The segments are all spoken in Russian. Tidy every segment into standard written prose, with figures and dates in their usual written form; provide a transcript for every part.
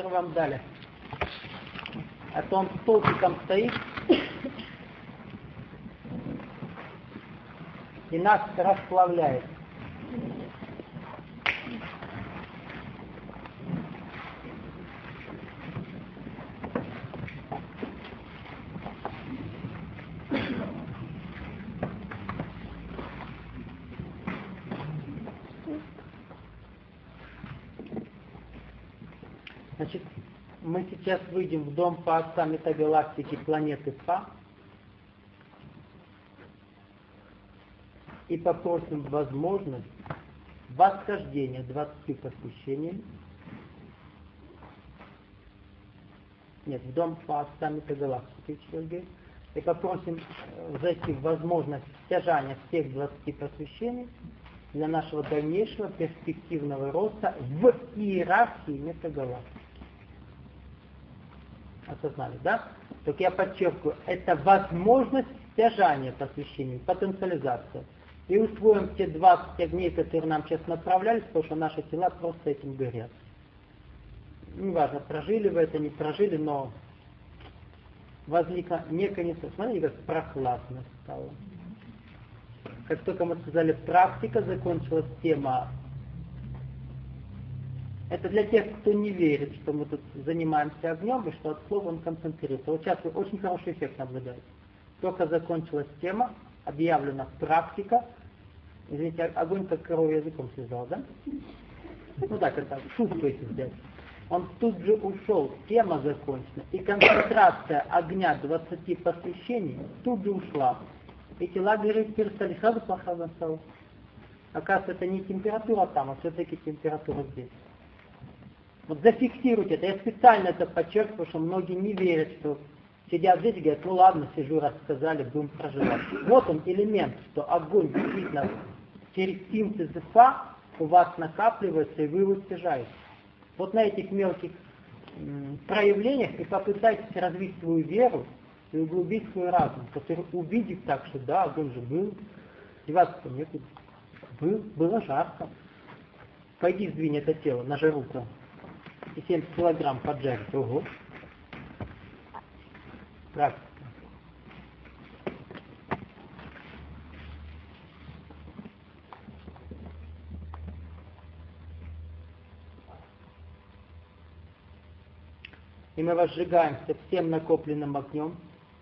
которые вам дали. А то он столбиком стоит и нас расплавляет. Значит, мы сейчас выйдем в дом Фа метагалактики планеты Фа и попросим возможность восхождения 20 посвящениями. Нет, в дом Фа метагалактики, Сергей. И попросим зайти в возможность стяжания всех 20 посвящений для нашего дальнейшего перспективного роста в иерархии метагалактики. Осознали, да? Так я подчеркиваю, это возможность стяжания посвящений, потенциализация. И усвоим те 20 огней, которые нам сейчас направлялись, потому что наши тела просто этим горят. Неважно, прожили вы это, не прожили, но возникла некая несостоятельность. Смотрите, как прохладно стало. Как только мы сказали практика, закончилась тема. Это для тех, кто не верит, что мы тут занимаемся огнем и что от слова он концентрируется. Вот сейчас вы очень хороший эффект наблюдаете. Только закончилась тема, объявлена практика. Извините, огонь как корова языком слезал, да? Ну так, это шутку если взять. Он тут же ушел, тема закончена, и концентрация огня 20 посвящений тут же ушла. И тела гореть перестали, сразу плохо стало. Оказывается, это не температура там, а все-таки температура здесь. Вот зафиксируйте это. Я специально это подчеркиваю, что многие не верят, что сидят здесь и говорят, ну ладно, сижу, рассказали, будем проживать. Вот он элемент, что огонь действительно через синтез Фа у вас накапливается и вы его стяжаете. Вот на этих мелких проявлениях и попытайтесь развить свою веру и углубить свой разум, который увидит так, что да, огонь же был, деваться некуда. Было жарко. Пойди сдвинь это тело на жару-то. И 70 килограмм поджарить. Ого. Практика. И мы возжигаемся всем накопленным огнем.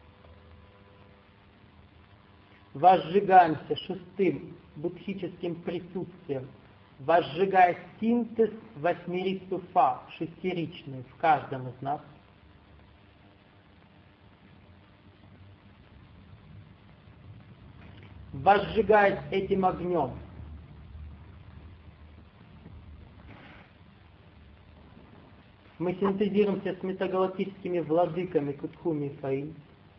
Возжигаемся шестым будхическим присутствием, возжигая синтез восьмерицу Фа, шестеричную в каждом из нас. Возжигаясь этим огнем, мы синтезируемся с метагалактическими владыками Кутхуми и Фаи.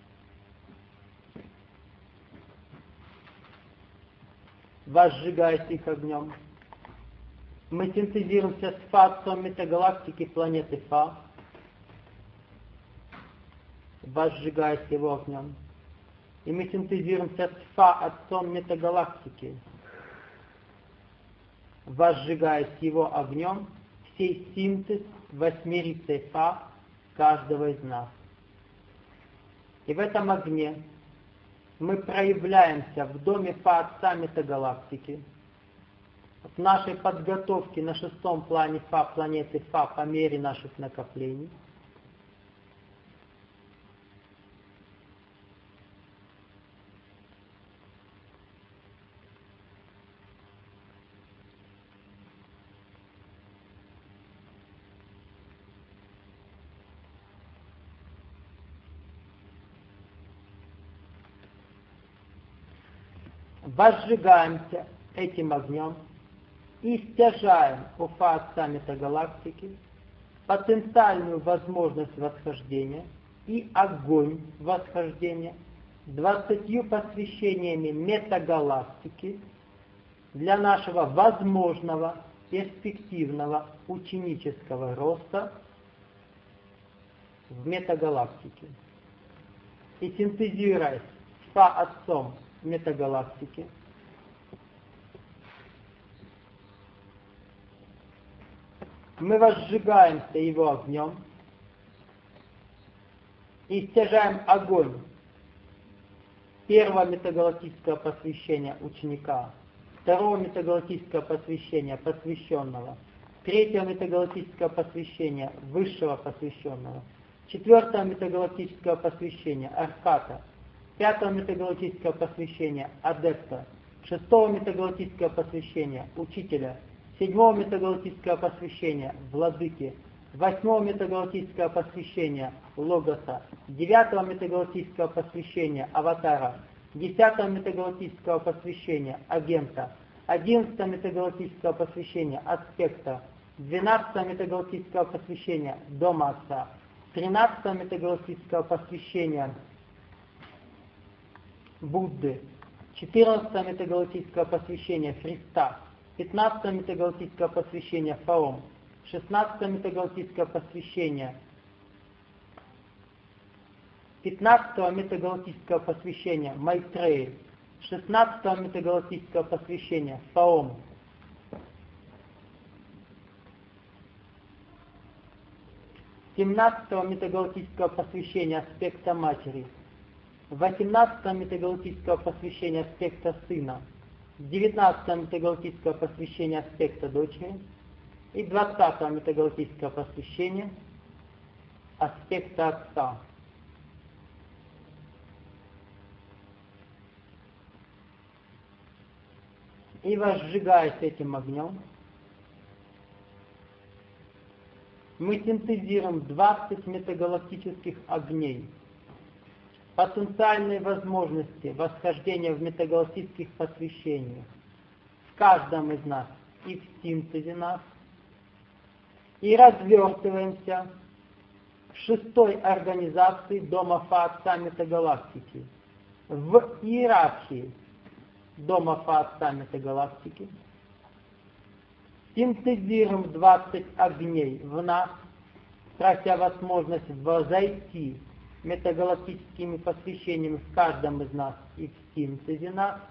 Возжигаясь их огнем, мы синтезируемся с Фа-отцом метагалактики планеты Фа, возжигаясь его огнем. И мы синтезируемся с Фа-отцом метагалактики, возжигаясь его огнем, всей синтез восьмерицей Фа каждого из нас. И в этом огне мы проявляемся в доме Фа-отца метагалактики, в нашей подготовке на шестом плане Фа планеты Фа по мере наших накоплений. Возжигаемся этим огнем и стяжаем у Фа-отца метагалактики потенциальную возможность восхождения и огонь восхождения 20 посвящениями метагалактики для нашего возможного перспективного ученического роста в метагалактике. И синтезируясь с Фа-отцом метагалактики, Мы возжигаемся его огнем и стяжаем огонь первого метагалактического посвящения ученика, второго метагалактического посвящения посвященного, третьего метагалактического посвящения высшего посвященного, четвертого метагалактического посвящения архата, пятого метагалактического посвящения адепта, шестого метагалактического посвящения учителя, седьмого метагалактического посвящения владыки, восьмого метагалактического посвящения логоса, девятого метагалактического посвящения аватара, десятого метагалактического посвящения агента, одиннадцатого метагалактического посвящения аспекта, двенадцатого метагалактического посвящения дома отца, тринадцатого метагалактического посвящения Будды, 14 метагалактического посвящения Христа, 15 метагалактического посвящения Фаом, 16 метагалактического посвящения 15 метагалактического посвящения Майтреи, 16 метагалактического посвящения Фаом, 17 метагалактического посвящения аспекта матери, 18 метагалактического посвящения аспекта сына, 19 метагалактического посвящения аспекта дочери и 20 метагалактического посвящения аспекта отца. И возжигаясь этим огнем, мы синтезируем 20 метагалактических огней, потенциальные возможности восхождения в метагалактических посвящениях в каждом из нас и в синтезе нас, и развертываемся в шестой организации Дома Фа-Отца Метагалактики, в иерархии Дома Фа-Отца Метагалактики, синтезируем 20 огней в нас, прося возможность возойти метагалактическими посвящениями в каждом из нас и в синтезе нас,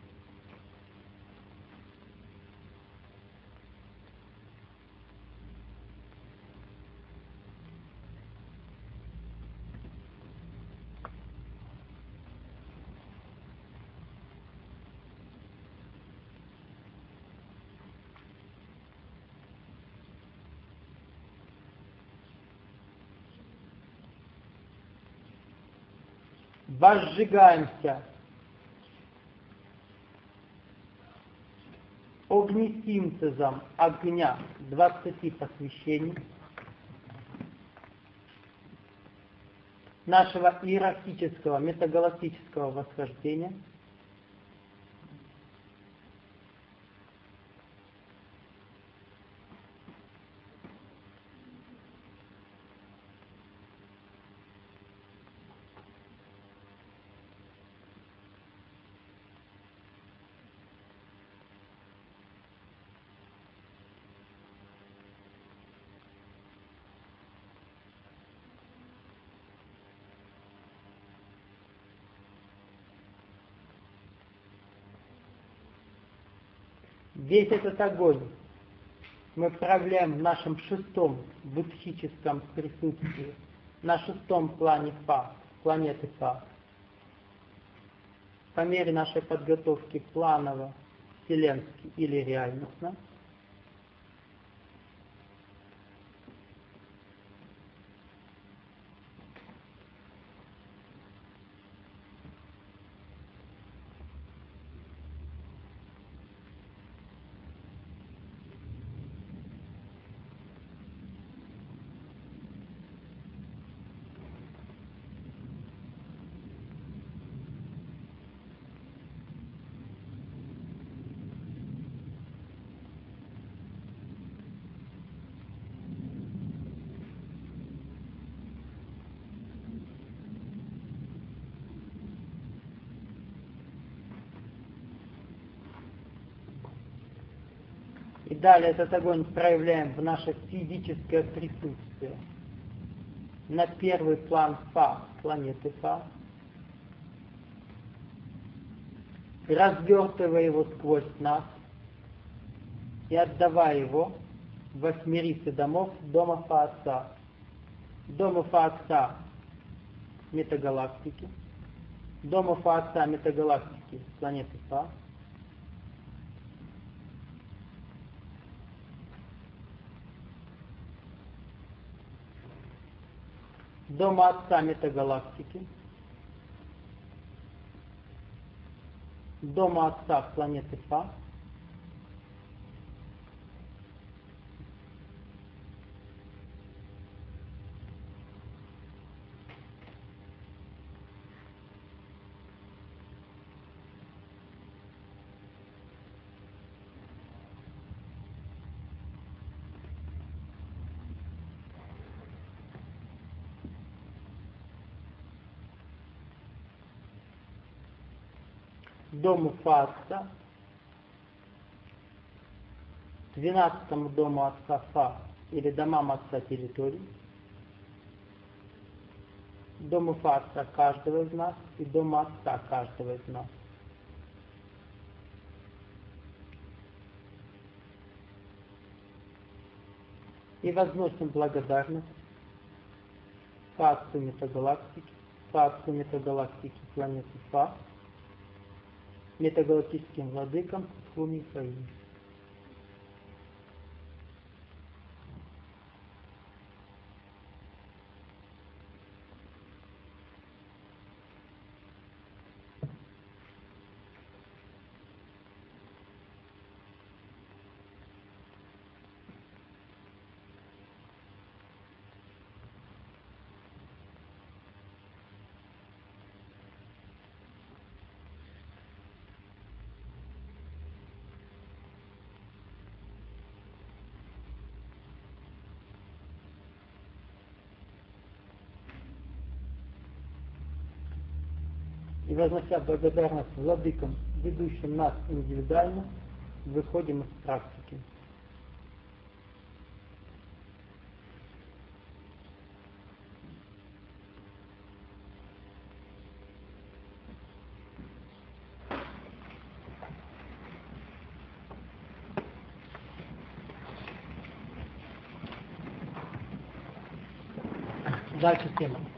возжигаемся огнесинтезом огня 20 посвящений нашего иерархического метагалактического восхождения, весь этот огонь мы проявляем в нашем шестом будхическом присутствии, на шестом плане Фа, планеты Фа. По мере нашей подготовки планово, вселенски или реальностно, и далее этот огонь проявляем в наше физическое присутствие, на первый план Фа, планеты Фа, развертывая его сквозь нас и отдавая его восьмерицы домов дома Фаотца. Дома Фаотца метагалактики. Дома Фаотца метагалактики планеты Фа. Дома Отца метагалактики. Дома Отца планеты Фа. Дому Фа-Отца, 12-му дому Отца Фа или домам Отца территорий, дому Фа-Отца каждого из нас и дому Отца каждого из нас. И возносим благодарность Фа-Отцу метагалактики, Фа-Отцу метагалактики планеты Фа, метагалактическим владыкам Ху Михаилу. И вознося благодарность владыкам, ведущим нас индивидуально, выходим из практики. Дальше тема.